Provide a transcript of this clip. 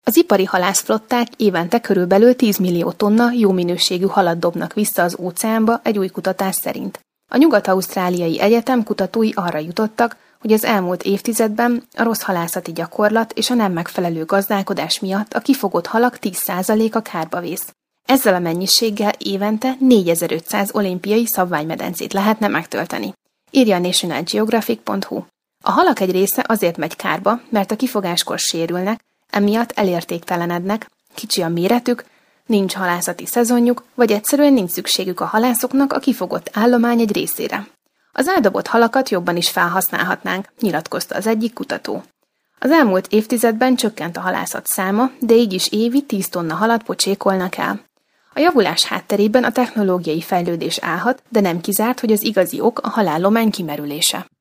Az ipari halászflották évente körülbelül 10 millió tonna jó minőségű halat dobnak vissza az óceánba egy új kutatás szerint. A Nyugat-Ausztráliai Egyetem kutatói arra jutottak, hogy az elmúlt évtizedben a rossz halászati gyakorlat és a nem megfelelő gazdálkodás miatt a kifogott halak 10%-a kárba vész. Ezzel a mennyiséggel évente 4500 olimpiai szabványmedencét lehetne megtölteni, írja a nationalgeographic.hu. A halak egy része azért megy kárba, mert a kifogáskor sérülnek, emiatt elértéktelenednek, kicsi a méretük, nincs halászati szezonjuk, vagy egyszerűen nincs szükségük a halászoknak a kifogott állomány egy részére. Az eldobott halakat jobban is felhasználhatnánk, nyilatkozta az egyik kutató. Az elmúlt évtizedben csökkent a halászat száma, de így is évi 10 tonna halat pocsékolnak el. A javulás hátterében a technológiai fejlődés állhat, de nem kizárt, hogy az igazi ok a halállomány kimerülése.